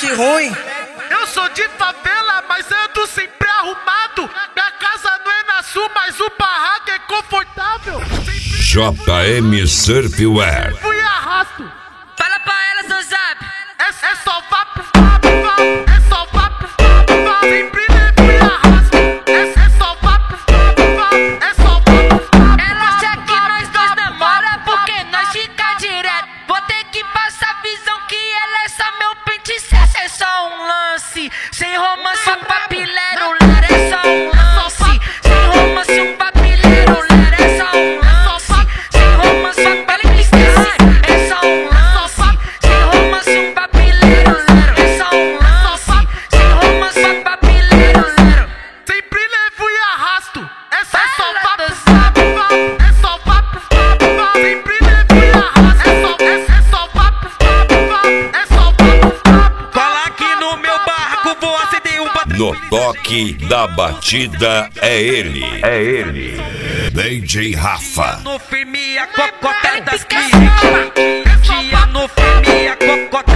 que ruim. Eu sou de favela, mas ando sempre arrumado. Minha casa não é na sul, mas o barraco é confortável. JM Surfwear. Fui e arrasto. Fala pra elas no zap. É só vá pro é só vá pro sempre levo e arrasto. É só vá pro é só vá pro Ela acha que nós dois namora porque nós fica direto. Vou ter que passar a visão que ela é só meu pente certo. É só um lance, sem romance um papilero, ler é só um lance. Sem romance um papilero, ler é só um lance. Sem romance um papilero, é só um lance. Sem romance um papilero, ler é só um lance. Sem romance um papilero, ler. sempre levo e arrasto. É só vá pro é só vá pro sempre levo e arrasto. É só vá pro é só vá pro Cola aqui no meu barco, vou acender um bater. No toque da batida é ele. É ele. DJ Rafa. No firme a cocota das clientes. Tia no firme a cocota